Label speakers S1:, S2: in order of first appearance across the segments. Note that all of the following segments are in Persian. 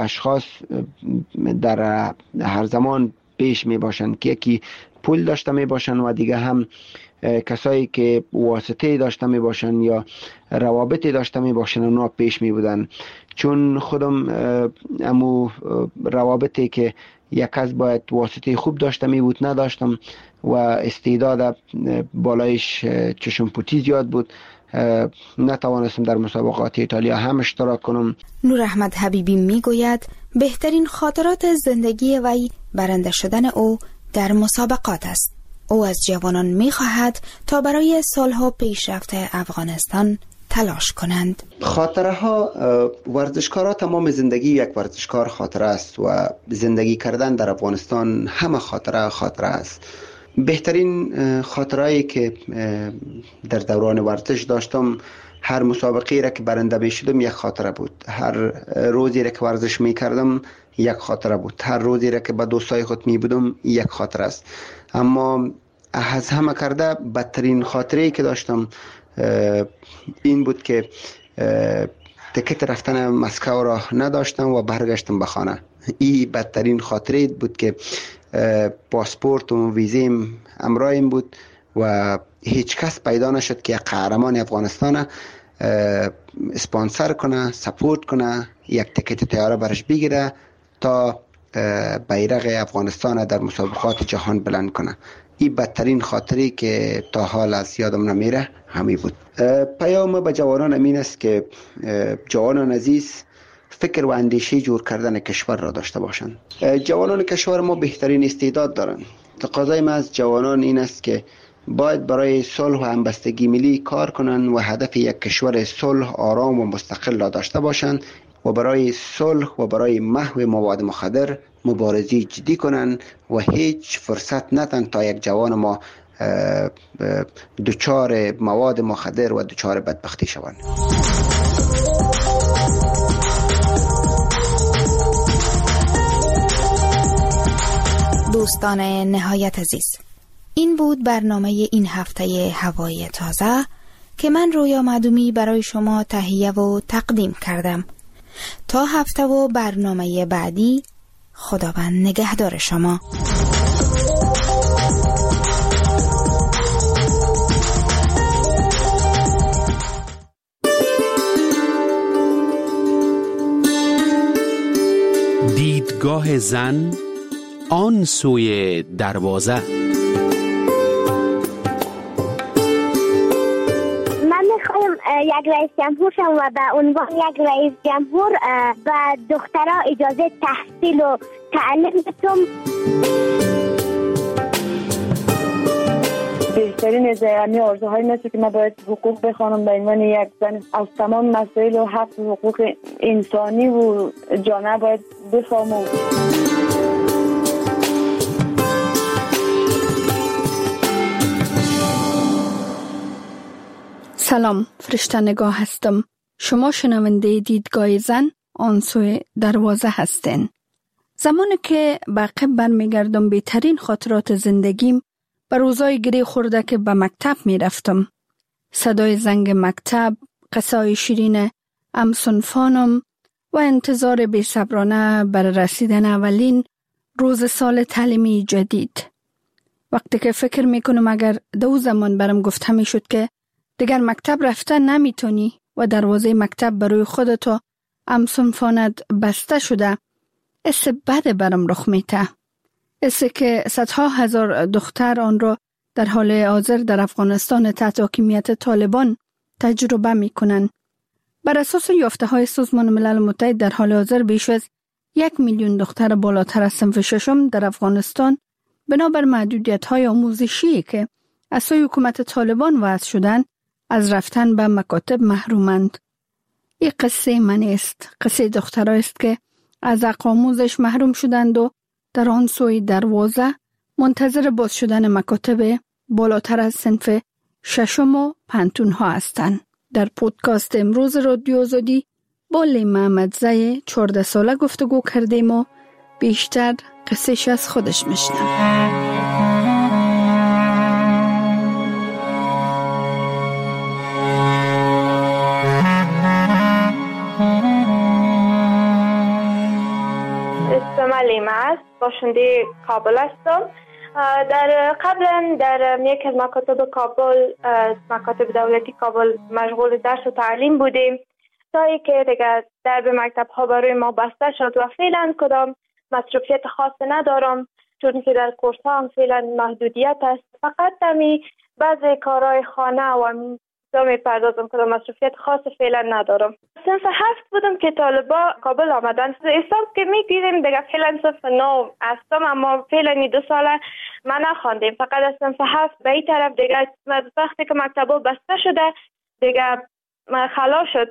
S1: اشخاص در هر زمان پیش می باشند که یکی پول داشته می باشند و دیگه هم کسایی که واسطه داشته می باشند یا روابطی داشته می باشند اونا پیش می بودن. چون خودم امو روابطی که یک کس باید واسطه خوب داشته می بود نداشتم و استعداد بالایش چشم پوتی زیاد بود، نتوانستم در مسابقات ایتالیا هم اشتراک کنم.
S2: نور احمد حبیبی می گوید بهترین خاطرات زندگی وی برنده شدن او در مسابقات است. او از جوانان می خواهد تا برای صلح و پیشرفت افغانستان تلاش کنند.
S1: خاطره ها، ورزشکارا تمام زندگی یک ورزشکار خاطره است و زندگی کردن در افغانستان همه خاطره است. بهترین خاطرهایی که در دوران ورزش داشتم، هر مسابقه را که برنده می شدم یک خاطره بود، هر روزی را که ورزش می کردم یک خاطره بود، هر روزی را که با دوستای خود می بودم یک خاطره است. اما از همه کرده بدترین خاطره‌ای که داشتم این بود که تکت رفتن مسکو را نداشتم و برگشتم به خانه. این بدترین خاطره بود که پاسپورت و ویزیم همراهم بود و هیچ کس پیدا نشد که قهرمان افغانستان اسپانسر کنه، سپورت کنه، یک تکت طیاره برش بگیره تا بیرق افغانستان در مسابقات جهان بلند کنه. این بدترین خاطری که تا حال از یادم نمیره همی بود. پیام به جوانان امین است که جوانان عزیز فکر و اندیشه جور کردن کشور را داشته باشند. جوانان کشور ما بهترین استعداد دارند. تقاضای ما از جوانان این است که باید برای صلح و همبستگی ملی کار کنند و هدف یک کشور صلح، آرام و مستقل را داشته باشند و برای صلح و برای محو مواد مخدر مبارزه جدی کنند و هیچ فرصت ندن تا یک جوان ما دچار مواد مخدر و دچار بدبختی شوند.
S2: دوستان نهایت عزیز، این بود برنامه این هفته هوای تازه که من رویا معدومی برای شما تهیه و تقدیم کردم. تا هفته و برنامه بعدی، خداوند نگهدار شما.
S3: دیدگاه زن آن سوی دروازه.
S4: یک رئیس جمهور شم و به عنوان یک رئیس جمهور به دخترها اجازه تحصیل و تعلیم بدم.
S5: بهترین از آرزوهای مثل که من باید حقوق بخوانم به عنوان یک زن، از تمام مسائل و حق و حقوق انسانی و جامعه باید بفهمم.
S6: سلام، فرشته نگاه هستم. شما شنونده دیدگاه زن آن سوی دروازه هستین. زمانی که به عقب برمیگردم بهترین خاطرات زندگیم به روزای گری خورده که به مکتب می رفتم. صدای زنگ مکتب، قصای شیرین همصنفانم و انتظار بی‌صبرانه بر رسیدن اولین روز سال تعلیمی جدید. وقتی که فکر می کنم اگر دو زمان برم گفته می شد که دیگر مکتب رفتن نمیتونی و دروازه مکتب برای خودت و همصنفانت بسته شده، حس بد برم رخ میته. حسی که صدها هزار دختر آن را در حال حاضر در افغانستان تحت حاکمیت طالبان تجربه میکنند. بر اساس یافته‌های سازمان ملل متحد در حال حاضر بیش از 1 میلیون دختر بالاتر از صنف ششم در افغانستان بنابر محدودیت‌های آموزشی که از سوی حکومت طالبان وضع شدند از رفتن به مکاتب محرومند. این قصه من است، قصه دخترها است که از حق آموزش محروم شدند و در آن سوی دروازه منتظر باز شدن مکاتب بالاتر از صنف ششم و پنتون ها هستند. در پودکاست امروز رادیو آزادی با لیم محمدزی 14 ساله گفتگو کردیم و بیشتر قصهش از خودش میشنویم.
S7: اسم لیما است، باشنده کابل هستم. قبلا در یک از مکاتب کابل، مکاتب دولتی کابل مشغول درس و تعلیم بودیم تا اینکه دیگه درب مکتب ها برای ما بسته شد و فعلا کدام مصروفیت خاص ندارم، چون که در کورس ها هم فعلا محدودیت است. فقط دمی بعضی کارهای خانه و می پردازم که مصروفیت خاص فعلا ندارم. صنف 7 بودم که طالبا کابل آمدن. حساب که میگیریم دیگه فعلا صنف 9 هستم، اما فعلا 2 ساله من نخواندیم، فقط از صنف 7 به این طرف دیگه وقتی که مکتبا بسته شده دیگه خلاص شد.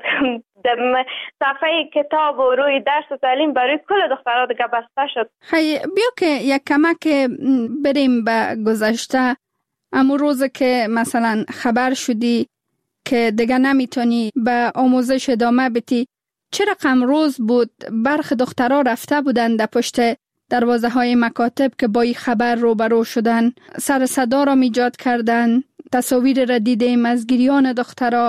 S7: صفحه کتاب و روی درس و تعلیم برای کل دخترها دیگه بسته شد.
S6: بیا که یک کمک بریم به گذشته. اما روز که مثلا خبر شدی که دیگه نمیتونی به آموزش ادامه بدی، چه رقم روز بود؟ برخی دخترها رفته بودن در پشت دروازه های مکاتب که با این خبر روبرو شدن، سر صدا را ایجاد کردن. تصاویر را دیدیم از گریان دخترها،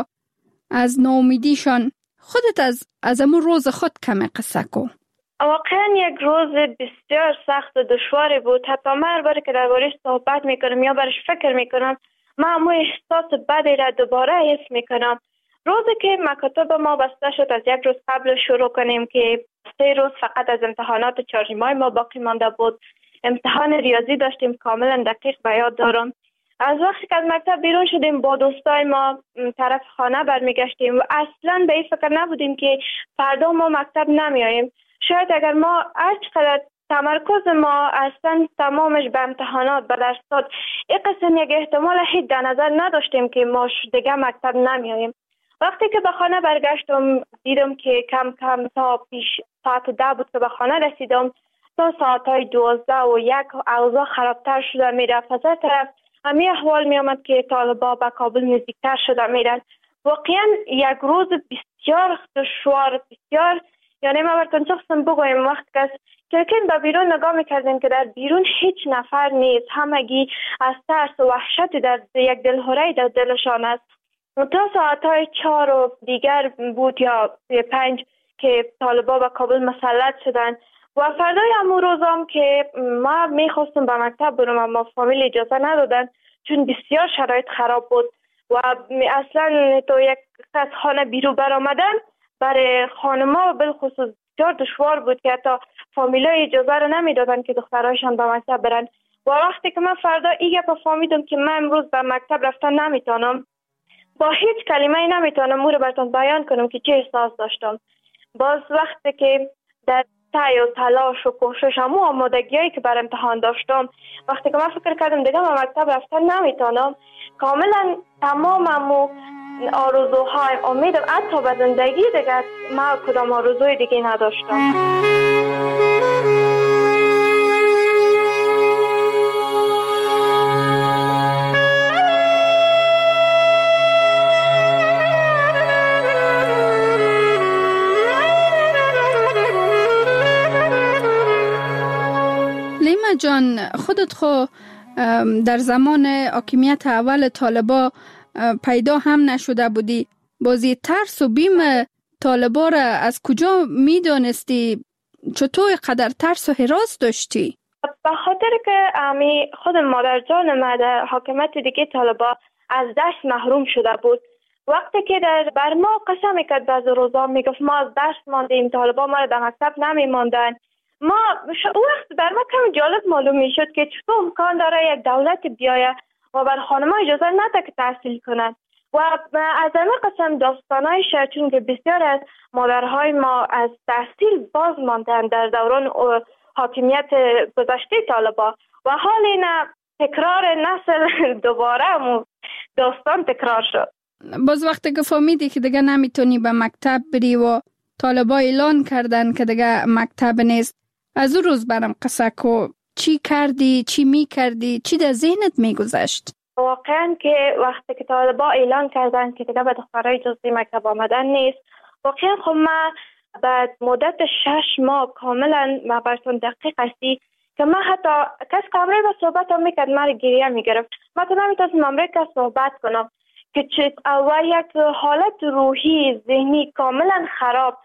S6: از ناامیدیشان. خودت از امون روز خود کم قصه کن.
S7: واقعا یک روز بسیار سخت و دشواری بود. حتی من هر باری که درباره‌اش صحبت میکنم یا برش فکر میکنم، من همون احساس بدی را دوباره حس میکنم. روزی که مکاتب ما بسته شد، از یک روز قبل شروع کنیم که 3 روز فقط از امتحانات 4 ماه ما باقی مانده بود. امتحان ریاضی داشتیم، کاملا دقیق به یاد دارم. از وقتی که از مکتب بیرون شدیم با دوستای ما طرف خانه برمیگشتیم و اصلا به این فکر نبودیم که فردا ما مکتب نمیاییم. شاید اگر ما هرچقدر تمرکز ما اصلا تمامش به امتحانات به درسات، این قسم یک احتمال هیچ در نظر نداشتیم که ما دیگه مکتب نمیاییم. وقتی که به خانه برگشتم دیدم که کم کم تا پیش ساعت 10 بود که به خانه رسیدم تا ساعتهای 12 و 1 اوضاع خرابتر شده میرفت. از طرف همین احوال می آمد که طالبا به کابل نزدیکتر شده میرن. واقعا یک روز بسیار دشوار، بسیار، یعنی ما براتون شخصا بگویم وقتی که کلکن به بیرون نگاه میکردیم که در بیرون هیچ نفر نیست، همگی از ترس و وحشت در یک دلهوره در دلشان است. تا ساعتهای 4 و دیگر بود یا 5 که طالبا به کابل مسلط شدن و فردای همون روزم که ما میخواستم به مکتب برم اما فامیل اجازه ندادن چون بسیار شرایط خراب بود و اصلا تو یک از خانه بیرون برآمدن برای خانما بالخصوص بسیار دشوار بود که حتی فامیلای اجازه رو نمیدادن که دخترایشان به مکتب برن. و وقتی که من فردا این گپ فهمیدم که من امروز به مکتب رفتن نمیتونم، با هیچ کلمه نمیتونم او رو براتون بیان کنم که چه احساس داشتم. باز وقتی که در سعی و تلاش و کوشش و آمادگیایی که بر امتحان داشتم، وقتی که من فکر کردم دیگه به مکتب رفتن نمیتونم، کاملا تمام آرزوهای امیدم حتی به زندگی دیگه ما کدام آرزوی دیگه نداشتم.
S6: لیما جان، خودت خو در زمان حاکمیت اول طالبا پیدا هم نشده بودی. بازی ترس و بیم طالبا را از کجا میدانستی؟ چطور قدر ترس و هراس داشتی؟
S7: به خاطر که خود مادر جان ما در حاکمیت دیگه طالبا از درس محروم شده بود. وقتی که بر ما قسم میکرد بعض روزا میگفت ما از درس ماندیم، طالبا ما را در مکتب نمیماندن. ما وقت بر ما کم جالب معلوم میشد که چطور امکان داره یک دولت بیایه و بر خانما اجازه نده که تحصیل کنند. و از همه قسم داستانهای چون که بسیار از مادرهای ما از تحصیل باز ماندن در دوران حاکمیت گذشته طالبا و حال این تکرار نسل دوباره داستان تکرار شد.
S6: باز وقتی که فهمیدی که دیگه نمیتونی به مکتب بری و طالبا اعلان کردن که دیگه مکتب نیست، از اون روز برام قصه کو. چی کردی؟ چی میکردی؟ چی در ذهنت میگذشت؟
S7: واقعا که وقتی که طالبا اعلان کردن که دیگه به دخترای جزئی مکتب آمدن نیست، واقعا خب من بعد مدت 6 ماه کاملا ما براتون دقیق هستی که من حتی کس کامره با صحبت هم میکرد من گریه میگرفت. من تو نمیتونستم امره کس صحبت کنم که و یک حالت روحی ذهنی کاملا خراب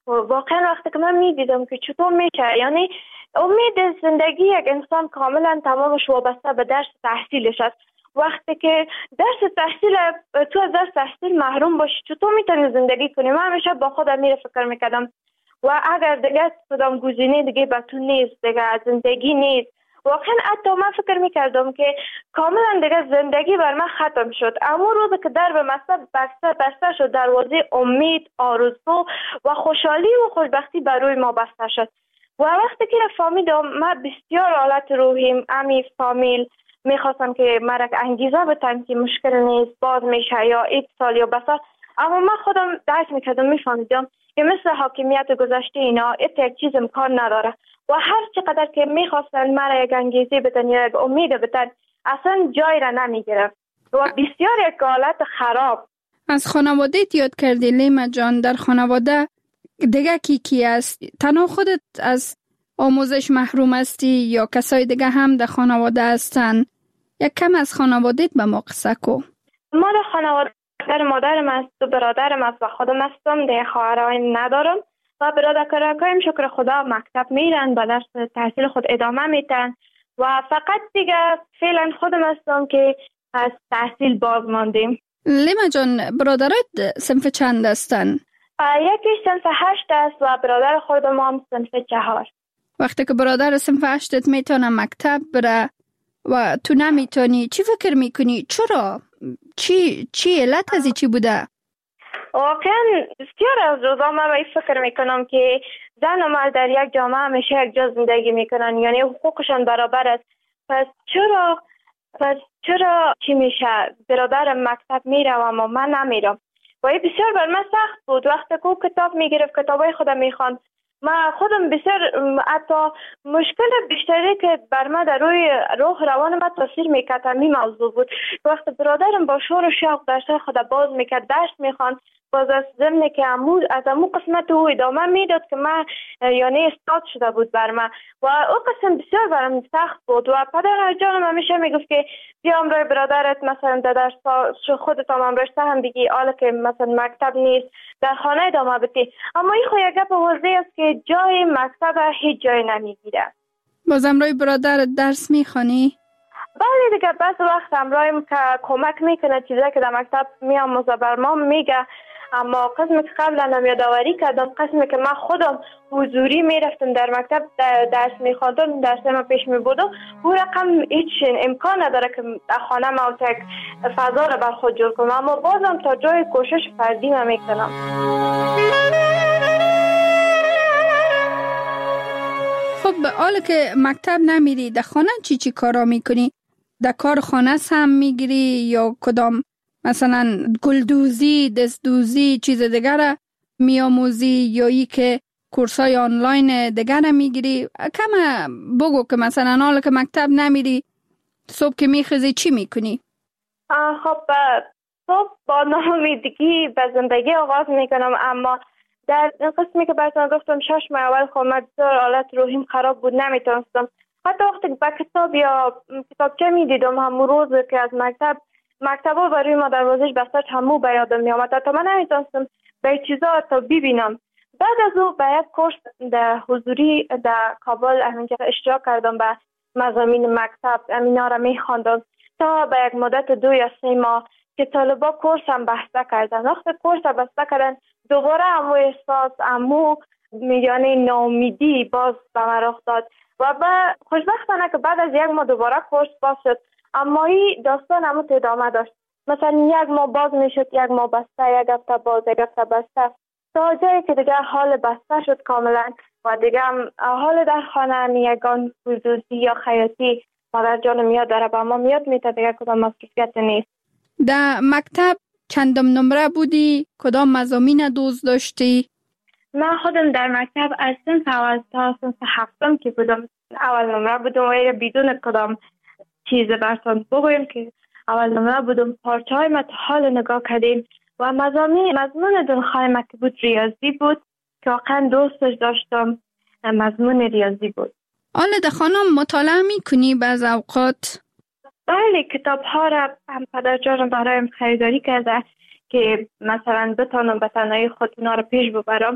S7: واقعا وقتی که من میدیدم که چطور میشه، یعنی امید زندگی یک انسان کاملا تمامش وابسته به درس تحصیلش است. وقتی که درس تحصیل تو از درس تحصیل محروم باشی چطور میتونی زندگی کنی؟ من همیشه با خودم میره فکر میکردم و اگر دیگه کدام گزینه دیگه به تو نیست، دیگه زندگی نیست، واقعا حتی من فکر میکردم که کاملا دیگه زندگی بر من ختم شد. اما روزی که در به مکتب بسته شد، دروازه امید، آرزو و خوشحالی و خوشبختی بر روی ما بسته شد. و وقتی که فهمیدم من بسیار حالت روحیم امی فامیل میخواستم که مرک انگیزه بتن که مشکل نیست، باز میشه یا ایت سال یا بسار. اما من خودم درک میکردم، میفهمیدم که مثل حاکمیت گذشته اینا یک چیز امکان نداره و هر چقدر که میخواستن مرا یک انگیزه بدن یا یک امید بدن اصلا جای را نمیگرفت و بسیار یک حالت خراب.
S6: از خانواده یاد کردی لیما جان، در خانواده دیگه کی است؟ تنها خودت از آموزش محروم هستی یا کسای دیگه هم در خانواده هستن؟ یک کم از خانوادهت به ما قصه کو.
S7: ما در خانواده مادرم است و برادرم است و خودم هستم، دیگه خواهرای ندارم و برادرکایم شکر خدا مکتب میرن، با درس تحصیل خود ادامه میتن و فقط دیگه فعلا خودم هستم که از تحصیل باز ماندیم.
S6: لیما جان، برادرت صنف چند هستن؟
S7: یکی صنف 8 است و برادر خودم هم صنف 4.
S6: وقتی که برادر صنف 8 میتونه مکتب بره و تو نمیتونی، چی فکر میکنی؟ چرا؟ چی علت از چی بوده؟
S7: واقعا بسیار از روزا من به فکر میکنم که زن و مرد در یک جامعه همیشه یک جا زندگی میکنن، یعنی حقوقشان برابر است. پس چرا چی میشه؟ برادرم مکتب میره و اما من نمیرم و این بسیار بر من سخت بود. وقتی که کتاب میگرفت، کتابای خودم میخوان، من خودم بسیار حتی مشکل بیشتری که بر من در روی روح روان من تاثیر میکرد همین موضوع بود. وقتی برادرم با شور و شوق درس خود باز میکرد، درس میخوان، باز از ضمن که از امو قسمت او ادامه میداد که من یعنی استاد شده بود بر من و او قسم بسیار برم سخت بود. و پدر جانم همیشه میگفت که بیا امروی برادرت مثلا در درس خودت هم امروی هم بگی، حالا که مثلا مکتب نیست در خانه ادامه بدی. اما این خو یک گپ واضح است که جای مکتب هیچ جای نمیگیره.
S6: باز امروی برادرت درس میخوانی؟
S7: بله دیگه، بعض وقت امرویم که کمک میکنه چیزایی که در مکتب میآموزه بر ما میگه، اما قسمی که قبلا هم یادآوری کردم، قسمی که من خودم حضوری میرفتم در مکتب درس میخواندم، درس ما پیش میبردم، او رقم هیچ امکان نداره که خانه ما یک فضا رو بر خود جور کنم، اما بازم تا جای کوشش فردی من میکنم.
S6: خب حالا که مکتب نمیری، در خانه چی کارا میکنی؟ در کار خانه هم میگیری یا کدام مثلا گلدوزی، دستدوزی، چیز دیگر میاموزی یا ای که کورسای آنلاین دیگر میگیری؟ کم بگو که مثلا حالا که مکتب نمیری صبح که میخیزی چی میکنی؟
S7: خب صبح با ناامیدگی به زندگی آغاز میکنم، اما در قسمی که براتون گفتم 6 ماه اول خب من بسیار حالت روحیم خراب بود، نمیتونستم حتی وقتی با کتاب یا کتابچه میدیدم همون روز که از مکتبا برای ما دروازش بسته همو به یادم میامد، حتی من نمیتونستم به چیزا حتی ببینم. بعد از او به یک کورس در حضوری در کابل همینجا اشتراک کردم، به مضامین مکتب امینا را میخواندم تا به یک مدت 2 یا 3 ماه که طالبا کورس هم بسته کردن. وقتی کورس هم بسته کردن دوباره همو احساس یعنی ناامیدی باز به من رخ داد و خوشبختانه که بعد از 1 ماه دوباره کورس باز شد، اما این داستان همون ادامه داشت. مثلا 1 ماه باز میشد، 1 ماه بسته، 1 هفته باز، 1 هفته بسته، تا جایی که دیگه حال بسته شد کاملا و دیگه حال در خانه یگان خصوصی یا خیاطی مادر جانم یاد داره با ما میاد میته، دیگه کدام مصروفیت نیست.
S6: در مکتب چندم نمره بودی؟ کدام مضامین دوست داشتی؟
S7: من خودم در مکتب از صنف اول تا صنف 7 که بودم اول نمره بودم و بدون کدام چیز براتون بگویم که اول نمره بودم. پارچه های ما حال نگاه کردیم و مضمون دلخواه ما که بود ریاضی بود که واقعا دوستش داشتم، مضمون ریاضی بود.
S6: حالا در خانه مطالعه میکنی بعض اوقات؟
S7: بله، کتاب ها را هم پدر جانم برایم خریداری کرده که مثلا بتانم به تنهایی خود اینا را پیش ببرم.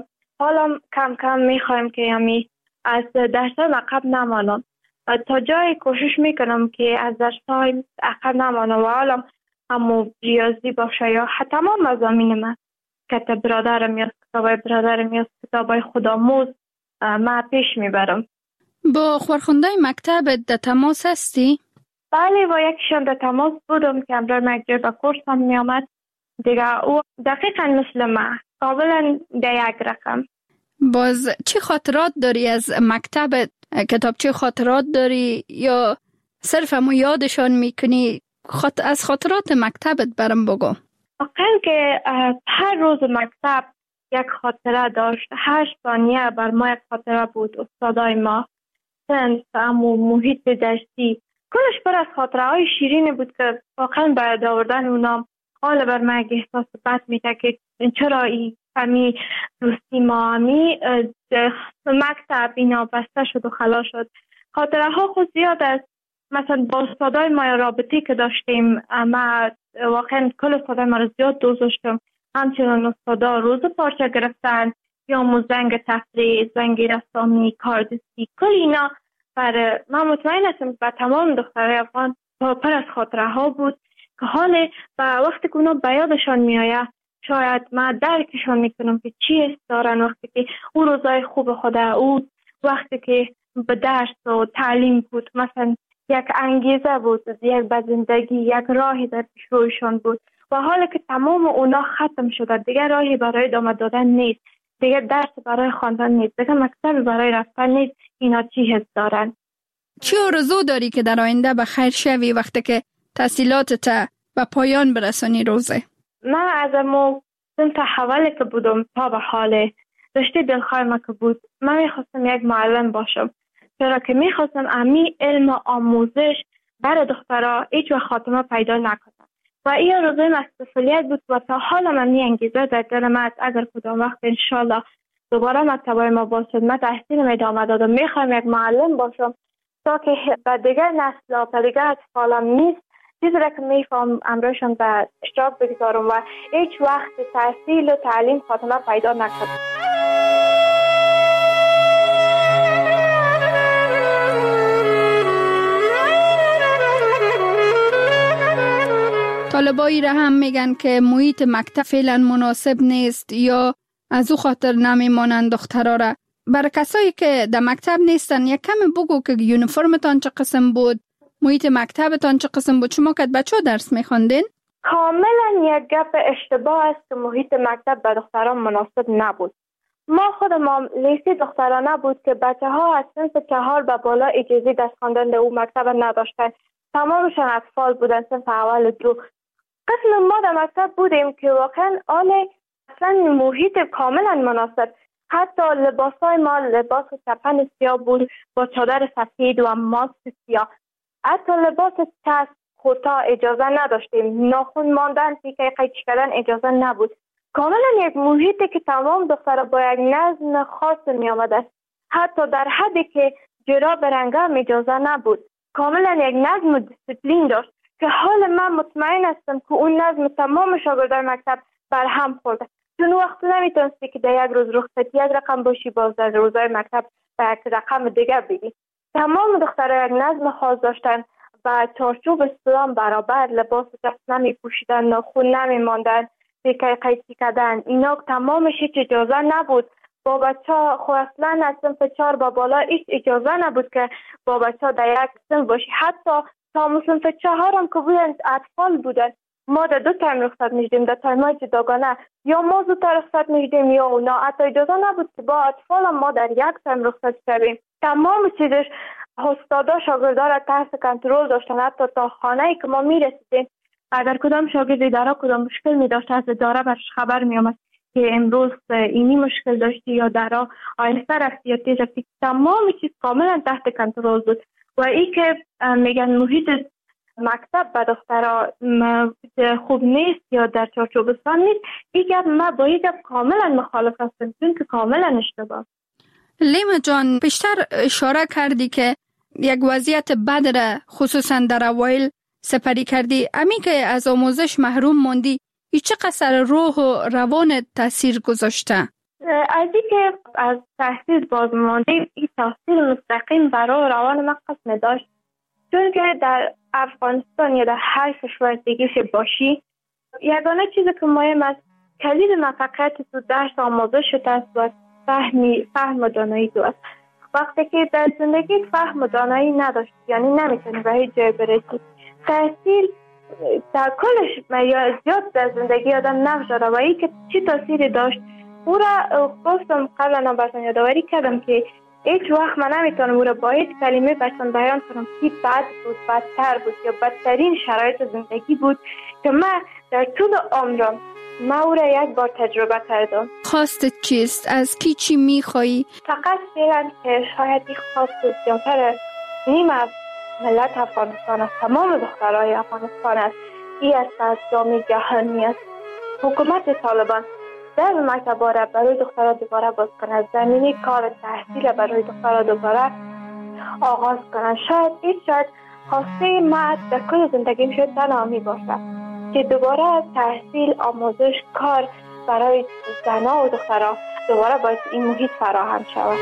S7: حالا کم کم میخوایم که یعنی از درس‌های عقب نمانم. تا جای کوشش میکنم که از درس‌های عقب نمانم و حالا همو ریاضی باشه یا تمام مضامین من، کتاب برادرم یا کتابای برادرم یا کتابای خودآموز من پیش میبرم.
S6: با خورخونده مکتب در تماس هستی؟
S7: بله، با یکیشان در تماس بودم که امرای مکجر به کورس هم می آمد. دیگه او دقیقا مثل من، قابلا در یک رقم.
S6: باز چی خاطرات داری از مکتب؟ کتابچه خاطرات داری یا صرف همون یادشان میکنی؟ از خاطرات مکتبت برام بگو.
S7: واقعا که هر روز مکتب یک خاطره داشت. 8 ثانیه بر ما یک خاطره بود. استادای ما، سنف، محیط درسی، کلش پر از خاطره های شیرین بود که واقعا باید آوردن اونا حال بر من احساس بد میده که چرا همی دوستی ما همی مکتب اینا بسته شد و خلا شد. خاطره ها خود زیاد است. مثلا با استادای ما رابطی که داشتیم، ما واقعا کل استادای ما رو زیاد دوست داشتم. همچنان استادا روز پارچه گرفتن یا زنگ تفریح، زنگ رسامی، کاردستی، کل اینا برای من مطمئن هستم و تمام دخترای افغان پر از خاطره ها بود که حال و وقتی که اونا به یادشان میآید شاید من درکشان میکنم که چی است دارن. وقتی که اون روزای خوب خود، او وقتی که به درس و تعلیم بود، مثلا یک انگیزه بود، یک به زندگی، یک راهی در پیش رویشان بود و حالا که تمام اونا ختم شده، دیگه راهی برای ادامه دادن نیست، دیگه درس برای خواندن نیست، دیگه مکتب برای رفتن نیست. اینا چی حس دارن؟
S6: چی آرزو داری که در آینده به خیر شوی وقتی که تحصیلاتت به پایان برسانی روزه؟
S7: من از امو سنت حوالی که بودم تا به حال رشته دلخواه ما که بود، من میخواستم یک معلم باشم، چرا که میخواستم امی علم آموزش برای دخترها هیچ وقت خاتمه پیدا نکنم و این آرزوی مسئولیت بود و تا حالا من انگیزه در دل من اگر کدام وقت انشالله دوباره مکتبای ما باز شد من تحصیلم ادامه دادم، میخوام یک معلم باشم تا که به دیگر نسل و به دیگر اطفالم نیست چیزی را که میفهم امرایشان به اشتراک بگذارم و هیچ وقت تحصیل و تعلیم خاتمه پیدا نکنم.
S6: طالبایی را هم میگن که محیط مکتب فعلا مناسب نیست یا از او خاطر نمیمانند دخترها را. برای کسایی که در مکتب نیستن یک کم بگو که یونیفرمتان چه قسم بود، محیط مکتبتان چه قسم بود، شما که بچه درس میخواندین؟
S7: کاملا یک گپ اشتباه است که محیط مکتب به دختران مناسب نبود. ما خودمان لیستی دخترانه بود که بچه ها از سنف 4 به بالا اجازه درس خواندن در او مکتب نداشتن، تمامشان اطفال بودن سنف اول 2. قسم ما در مکتب بودیم که واقعا اصلا محیط کاملا مناسب، حتی لباسای ما لباس چپن سیاه بود با چادر سفید و ماسک سیاه، حتی لباس چسب خطا اجازه نداشتیم، ناخن ماندن، تیکه قیچی کردن اجازه نبود. کاملا یک محیطی که تمام دخترها با یک نظم خاص می آمده، حتی در حدی که جرا برنگم اجازه نبود. کاملا یک نظم و دیسپلین داشت که حال من مطمئن هستم که اون نظم تمام شاگردان مکتب بر هم خورده، چون وقت نمیتونستی که در یک روز رخصتی یک رقم باشی، باز در روزهای مکتب به یک رقم دیگه بگی. تمام دخترها یک نظم خاص داشتن و چارچوب اسلام برابر، لباس چسب نمی پوشیدن، ناخن نمی ماندن، تیکه قیچی کردن، اینا تمامش هیچ اجازه نبود. با بچه ها خود اصلا از سنف 4 با بالا هیچ اجازه نبود که با بچه ها در یک سنف باشی. حتی تا سنف 4 هم که بودن اطفال بودن، ما در 2 تایم رخصت میشدیم، در تایم‌های جداگانه، یا ما زودتر رخصت میشدیم یا اونا. حتی اجازه نبود که با اطفال هم ما در یک تایم رخصت شویم. تمام چیزش استادا شاگردا را تحت کنترل داشتن. حتی تا خانه‌ای که ما میرسیدیم اگر کدام شاگرد اداره کدام مشکل می داشت از اداره برش خبر می آمد که امروز اینی مشکل داشتی یا درا آهسته رفتی یا تیز رفتی، تمام چیز کاملا تحت کنترل بود. و این که میگن محیط مکتب به دخترها خوب نیست یا در چارچوبستان نیست، این گپ ما با این گپ کاملا مخالف هستم، چون که کاملا اشتباه.
S6: لیما جان، بیشتر اشاره کردی که یک وضعیت بد را خصوصا در اوایل سپری کردی، امی که از آموزش محروم موندی، ای چه قصر روح و روان تاثیر گذاشته؟
S7: از که از تحصیل بازمانده این تاثیر مستقیم برای روان من قسم داشت، چون که در افغانستان یا در هر کشور دیگه باشی، یگانه چیزی که مهم است کلید موفقیت تو درس آموزش شده است و فهم و دانایی تو است. وقتی که در زندگی فهم و دانایی نداشت، یعنی نمیتونی به هیچ جای برسی. تحصیل در کلش یا زیاد در زندگی آدم نقش داره و این که چی تاثیری داشت او را گفتم قبلا براتون یادآوری کردم که هیچ وقت من نمیتونم او را با هیچ کلمه براتون بیان کنم که بد بود، بدتر بود یا بدترین شرایط زندگی بود که من در طول عمرم او را یک بار تجربه کردم.
S6: خواستت چیست؟ از کی چی میخوایی؟
S7: فقط فعلا که شاید این خواست زیادتر نیم از ملت افغانستان است، تمام دخترای افغانستان است، این است از جامعه جهانی است. حکومت طالبان در مکتب‌ها را برای دخترها دوباره باز کنند، زمینه کار تحصیل برای دخترها دوباره آغاز کنند. شاید خواسته ما در کل زندگیم شاید تنها می باشد که دوباره تحصیل، آموزش، کار برای زنها و دخترها دوباره باید این محیط فراهم شود.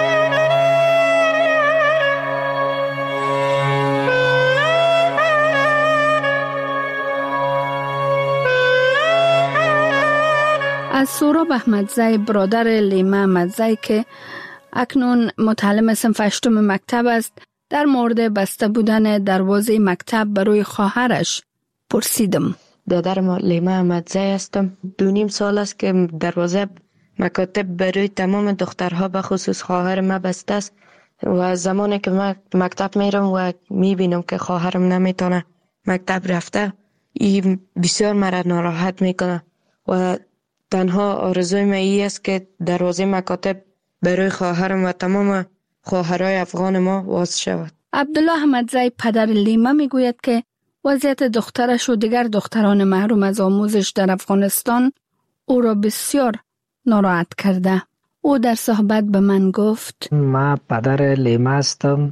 S6: از سهراب احمدزی برادر لیما احمدزی که اکنون متعلم صنف 8 مکتب است در مورد بسته بودن دروازه مکتب برای خواهرش پرسیدم.
S8: دادر ما لیما احمدزی هستم. 2.5 سال است که دروازه مکاتب برای تمام دخترها به خصوص خواهر ما بسته است و زمانی که من مکتب میرم و میبینم که خواهرم نمیتونه مکتب رفته، این بسیار مرا ناراحت میکنه و تنها آرزوی من این است که دروازه مکاتب برای خواهرم و تمام خواهرای افغان ما باز شود.
S6: عبدالله احمدزی پدر لیما میگوید که وضعیت دخترش و دیگر دختران محروم از آموزش در افغانستان او را بسیار ناراحت کرده. او در صحبت به من گفت:
S9: ما پدر لیما هستم،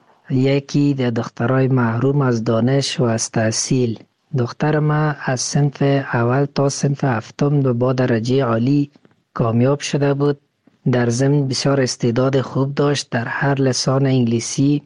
S9: یکی در دخترای محروم از دانش و از تحصیل. دختر ما از صنف اول تا صنف 7 با درجه عالی کامیاب شده بود. در ضمن بسیار استعداد خوب داشت، در هر لسان انگلیسی،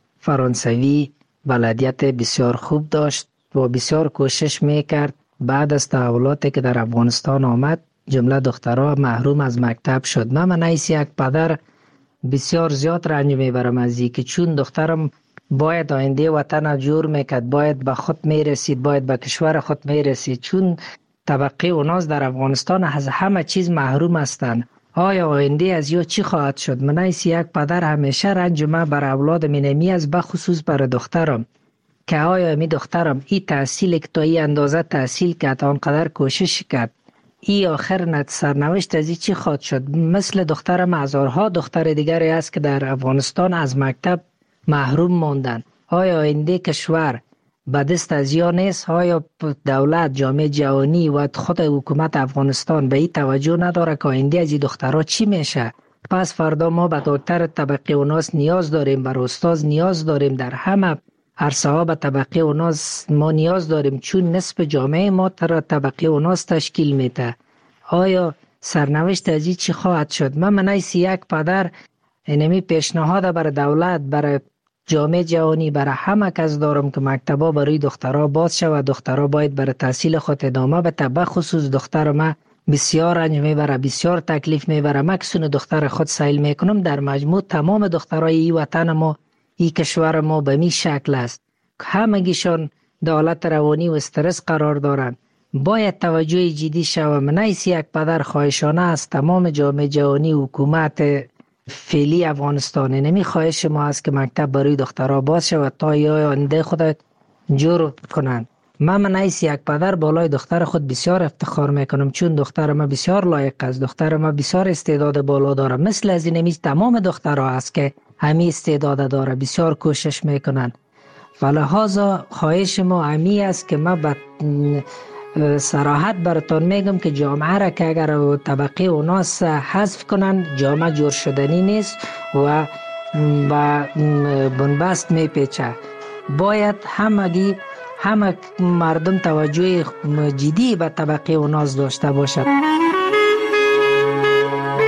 S9: فرانسوی بلدیت بسیار خوب داشت و بسیار کوشش میکرد. بعد از تحولاتی که در افغانستان آمد جمله دخترها محروم از مکتب شد. من ایس یک پدر بسیار زیاد رنج میبرم از این که چون دخترم باید آینده وطن جور میکرد، باید به خود میرسید، باید به کشور خود میرسید، چون طبقه اوناز در افغانستان از همه چیز محروم هستند. آیا آینده از یا چی خواهد شد؟ من ایس یک پدر همیشه رنج ما بر اولاد منمی از بخصوص بر دخترم که آیا می دخترم این تحصیل که تا این اندازه تحصیل کرد، آنقدر کوشش کرد، این آخر سرنوشت از این چی خواهد شد؟ مثل دخترم هزارها دختر دیگری است که در افغانستان از مکتب محروم ماندن. آیا آینده کشور به دست از یا نیست؟ آیا دولت، جامعه جهانی و خود حکومت افغانستان به این توجه نداره که آینده از این دخترها چی میشه؟ پس فردا ما به دکتر طبقه اوناس نیاز داریم، بر استاد نیاز داریم، در همه عرصه ها به طبقه اوناس ما نیاز داریم، چون نصف جامعه ما تر طبقه اوناس تشکیل میده. آیا سرنوشت از این چی خواهد شد؟ من ایس یک پدر اینمی پیشنهاد بر دولت، بر جامعه جهانی، برای همه کس دارم که مکتبا برای دخترها باز شود. دخترها باید برای تحصیل خود ادامه بده. بخصوص دختر ما بسیار رنج میبره، بسیار تکلیف میبره. مکسون دختر خود سیل میکنم. در مجموع تمام دخترای این وطن ما، این کشور ما به می شکل است. همگیشان دولت روانی و استرس قرار دارند. باید توجه جدی شود. من ایس یک پدر خواهشانه است تمام جامعه جهانی، حکومت فعلی افغانستان، نمی خواهش ما است که مکتب برای دخترها باز شود تا آینده خود جور کنند. من ایس یک پدر بالای دختر خود بسیار افتخار میکنم، چون دختر ما بسیار لایق است، دختر ما بسیار استعداد بالا داره. مثل از این تمام دخترها است که همین استعداد داره، بسیار کوشش میکنن. فلحاظا خواهش ما همی است که ما به صراحت براتون میگم که جامعه را که اگر طبقه اوناس حذف کنن، جامعه جور شدنی نیست و با بنبست میپیچه. باید همه مردم توجه جدی به طبقه اوناس داشته باشد.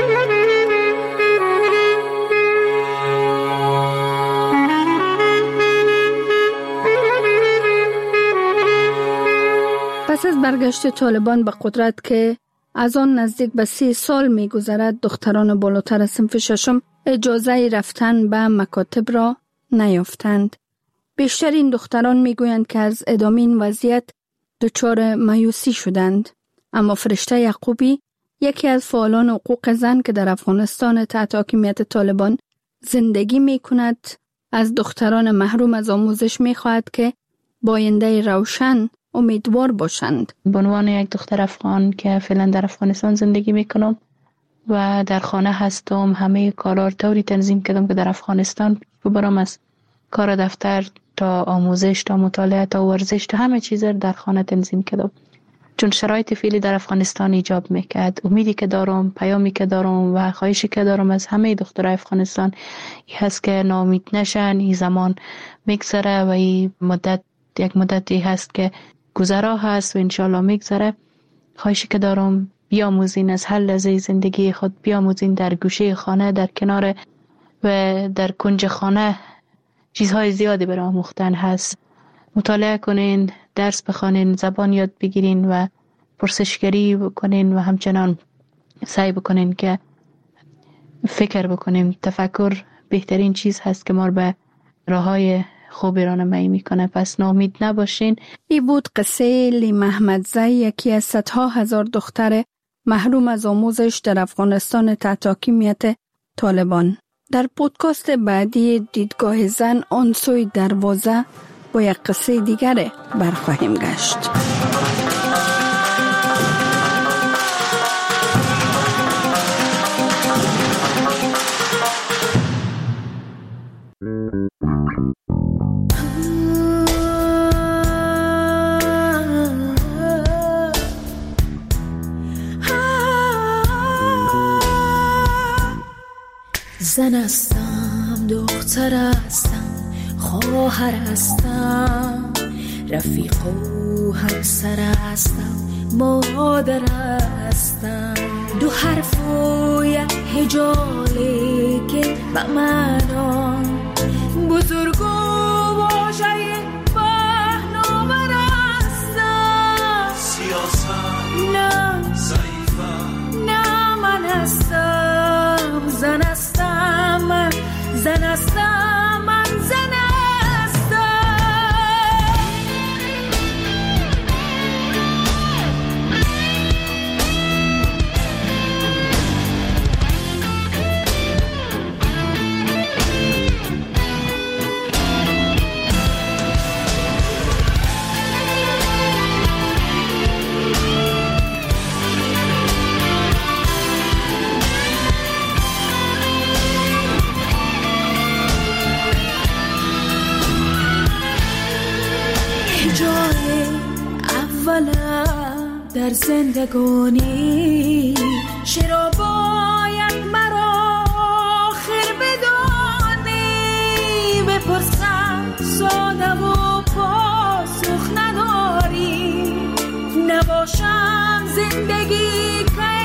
S6: برگشت طالبان به قدرت که از آن نزدیک به 30 سال می گذرد، دختران بالاتر از صنف ششم اجازه رفتن به مکاتب را نیافتند. بیشتر این دختران می گویند که از ادامه این وضعیت دچار مایوسی شدند. اما فرشته یعقوبی، یکی از فعالان حقوق زن که در افغانستان تحت حاکمیت طالبان زندگی می کند، از دختران محروم از آموزش می خواهد که با آینده روشن امیدوار باشند.
S10: به عنوان یک دختر افغان که فعلا در افغانستان زندگی می کنم و در خانه هستم، همه کارا طوری تنظیم کردم که در افغانستان ببرم، از کار دفتر تا آموزش تا مطالعه تا ورزش تا همه چیز در خانه تنظیم کردم، چون شرایط فعلی در افغانستان ایجاب میکرد. امیدی که دارم، پیامی که دارم و خواهشی که دارم از همه دخترای افغانستان این هست که ناامید نشن. این زمان میگذره و این مدت یک مدتی هست که گذرا هست و انشالله میگذره. خواهشی که دارم بیاموزین از هر لحظه زندگی خود، بیاموزین در گوشه خانه، در کنار و در کنج خانه چیزهای زیادی برای آموختن هست. مطالعه کنین، درس بخوانین، زبان یاد بگیرین و پرسشگری بکنین و همچنان سعی بکنین که فکر بکنیم. تفکر بهترین چیز هست که ما به راههای خوبی راهنمایی میکنه. پس ناامید نباشین.
S6: این بود قصه لی محمدزی، یکی از صدها هزار دختر محروم از آموزش در افغانستان تحت حاکمیت طالبان. در پودکاست بعدی دیدگاه زن آن سوی دروازه با یک قصه دیگر برخواهیم گشت.
S11: زن هستم، دختر هستم، خواهر هستم، رفیق و همسر هستم، مادر هستم. دو حرف و یک هجاله که به معنا بزرگ و واژه پهناور هستم.
S12: سیاست
S11: نه
S12: ضعیفم،
S11: نه من هستم، زن هستم، من زن هستم، من زن هستم. جای اولم در زندگانی، چرا باید مرا آخر بدانی؟ بپرسم ساده و پاسخ نداری، نباشم زندگی که